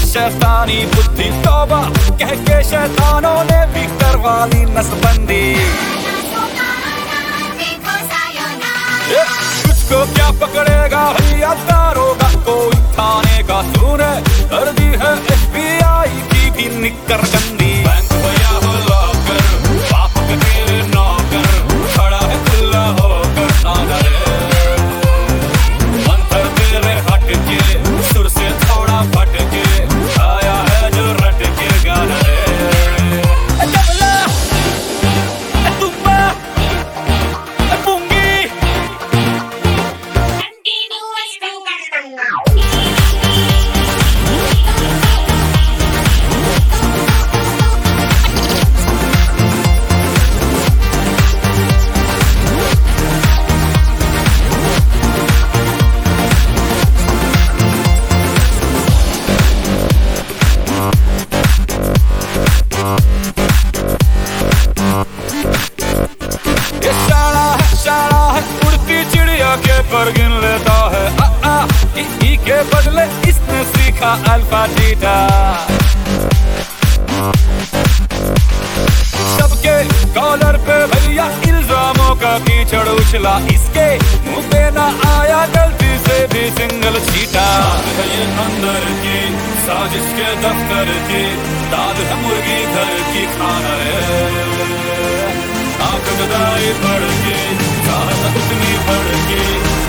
शैतानी बुद्धि तौबा कह के शैतानों ने भी करवा ली नसबंदी। तुझको क्या पकड़ेगा भैया दारोगा कोई थाने का, तूने कर दी है FBI की भी निकर गंदी। बैंक भैया हो लॉकर, बाप के तेरे नौकर, खड़ा है खुला होकर सागर मंत्र तेरे हट के, सुर से थोड़ा फट के, आया है जो रट के गाना रे। डबला तुम्बा पुंगी पर गिन लेता है ई के बदले इसने सीखा अल्फा थीटा। सबके कॉलर पे भैया इल्जामों का कीचड़ उछला, इसके मुंह पे ना आया गलती से भी सिंगल छीटा। है ये अंदर की साजिश के दफ्तर की, दाद है मुर्गी घर की खाना है। आंख गदाई पड़ के चाहत उतनी बढ़ के,